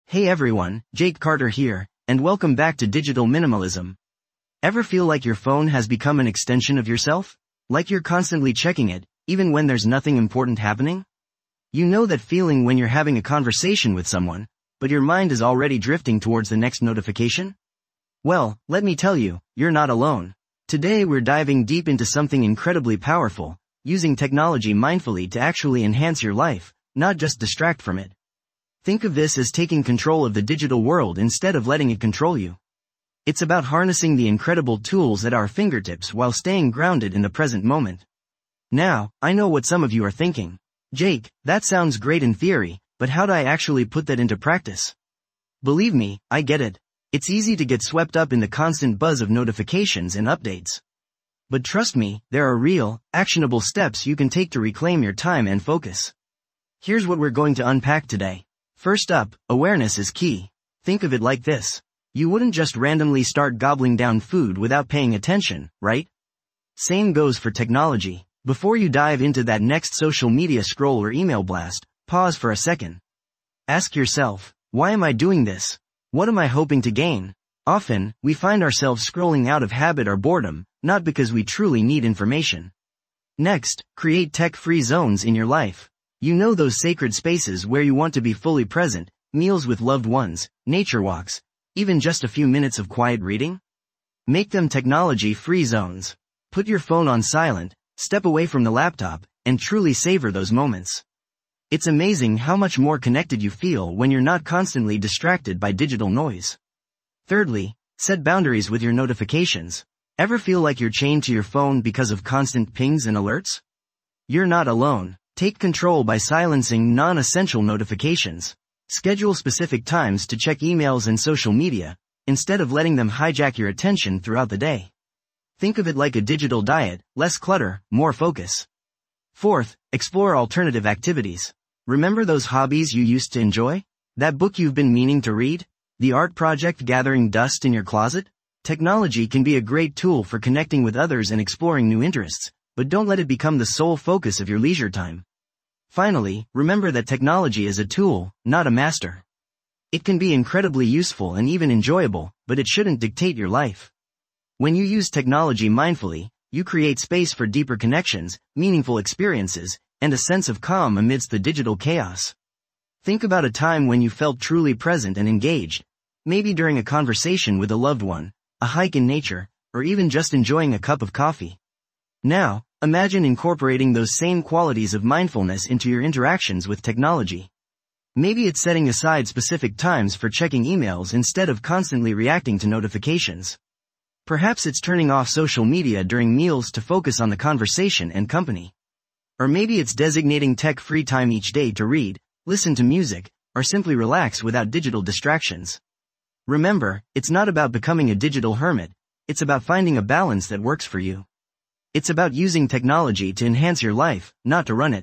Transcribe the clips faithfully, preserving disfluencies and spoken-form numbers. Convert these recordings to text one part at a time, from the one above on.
Hey everyone, Jake Carter here, and welcome back to Digital Minimalism. Ever feel like your phone has become an extension of yourself? Like you're constantly checking it, even when there's nothing important happening? You know that feeling when you're having a conversation with someone, but your mind is already drifting towards the next notification? Well, let me tell you, you're not alone. Today we're diving deep into something incredibly powerful, using technology mindfully to actually enhance your life, not just distract from it. Think of this as taking control of the digital world instead of letting it control you. It's about harnessing the incredible tools at our fingertips while staying grounded in the present moment. Now, I know what some of you are thinking. Jake, that sounds great in theory, but how do I actually put that into practice? Believe me, I get it. It's easy to get swept up in the constant buzz of notifications and updates. But trust me, there are real, actionable steps you can take to reclaim your time and focus. Here's what we're going to unpack today. First up, awareness is key. Think of it like this. You wouldn't just randomly start gobbling down food without paying attention, right? Same goes for technology. Before you dive into that next social media scroll or email blast, pause for a second. Ask yourself, why am I doing this? What am I hoping to gain? Often, we find ourselves scrolling out of habit or boredom, not because we truly need information. Next, create tech-free zones in your life. You know those sacred spaces where you want to be fully present, meals with loved ones, nature walks, even just a few minutes of quiet reading? Make them technology-free zones. Put your phone on silent, step away from the laptop, and truly savor those moments. It's amazing how much more connected you feel when you're not constantly distracted by digital noise. Thirdly, set boundaries with your notifications. Ever feel like you're chained to your phone because of constant pings and alerts? You're not alone. Take control by silencing non-essential notifications. Schedule specific times to check emails and social media, instead of letting them hijack your attention throughout the day. Think of it like a digital diet, less clutter, more focus. Fourth, explore alternative activities. Remember those hobbies you used to enjoy? That book you've been meaning to read? The art project gathering dust in your closet? Technology can be a great tool for connecting with others and exploring new interests, but don't let it become the sole focus of your leisure time. Finally, remember that technology is a tool, not a master. It can be incredibly useful and even enjoyable, but it shouldn't dictate your life. When you use technology mindfully, you create space for deeper connections, meaningful experiences, and a sense of calm amidst the digital chaos. Think about a time when you felt truly present and engaged, maybe during a conversation with a loved one, a hike in nature, or even just enjoying a cup of coffee. Now, imagine incorporating those same qualities of mindfulness into your interactions with technology. Maybe it's setting aside specific times for checking emails instead of constantly reacting to notifications. Perhaps it's turning off social media during meals to focus on the conversation and company. Or maybe it's designating tech-free time each day to read, listen to music, or simply relax without digital distractions. Remember, it's not about becoming a digital hermit, it's about finding a balance that works for you. It's about using technology to enhance your life, not to run it.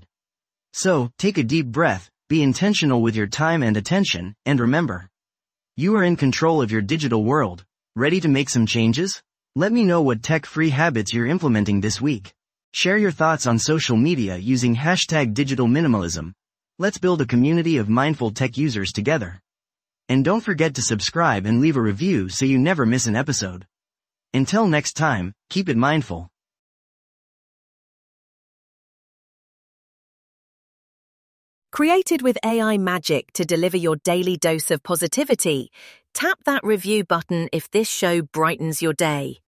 So, take a deep breath, be intentional with your time and attention, and remember, you are in control of your digital world. Ready to make some changes? Let me know what tech-free habits you're implementing this week. Share your thoughts on social media using hashtag digital minimalism. Let's build a community of mindful tech users together. And don't forget to subscribe and leave a review so you never miss an episode. Until next time, keep it mindful. Created with A I magic to deliver your daily dose of positivity, tap that review button if this show brightens your day.